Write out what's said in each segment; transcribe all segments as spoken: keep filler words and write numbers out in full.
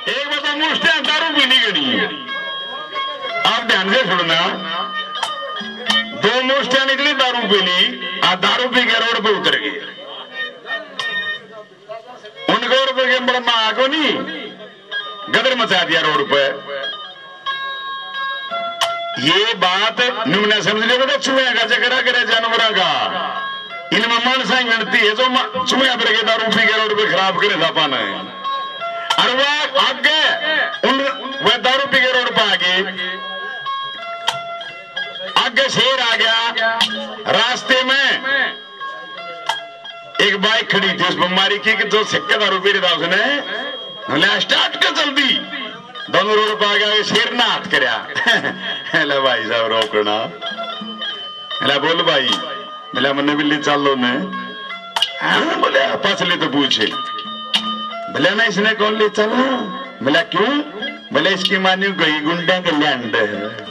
एक बता मुझसे दारू पीनी गनी है। आप ध्यान से सुनना, दो मुश्तियां निकली दारू पी ली, आ दारू पी के रोड पे उतर गए। उनको रोड पे बड़ा माँ को नहीं गदर मचा दिया रोड पे। ये बात नुमने समझ लिया बेटा, चूहे का झगड़ा करे जानवर का, इनमें मानसा गणती है जो चूहे पर के दारू पी के रोड पे खराब करे जापाना है। और वह आगे उन वह दारू पी के रोड पे आगे आगे शेर आ गया। रास्ते में एक बाइक खड़ी थी, उस बीमारी की कि जो सिक्के दारू पी रहा उसने स्टार्ट कर जल्दी, दोनों रोड पर आ गया। शेर ना हाथ करया भाई साहब रोकना, बोल भाई बोला मन्ने बिल्ली चल लो ने, बोले पसले तो पूछे, बोले ना इसने कौन ले चला, बोला क्यों, बोले इसकी मानी गई गुंडा के लैंड है।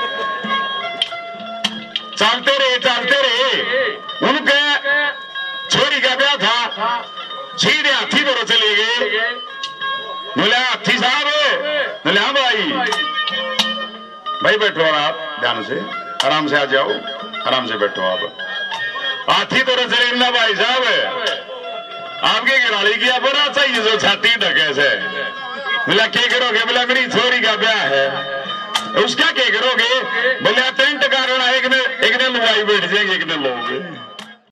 चलते रहे चलते रहे, उनके छोरी का ब्याह था, सीधे हाथी पर चले गए। बोले हाथी साहब, बोले हाँ भाई, भाई बैठो आप ध्यान से, आराम से आ जाओ, आराम से बैठो आप। हाथी तो चले ना भाई साहब, आपके गिराली किया बड़ा चाहिए जो छाती ढके से। बोला क्या करोगे, बोला मेरी छोरी का ब्याह है। उसका क्या करोगे, बोले टेंट कारण एक ने एक ने लुगाई बैठ जाएगी, एक ने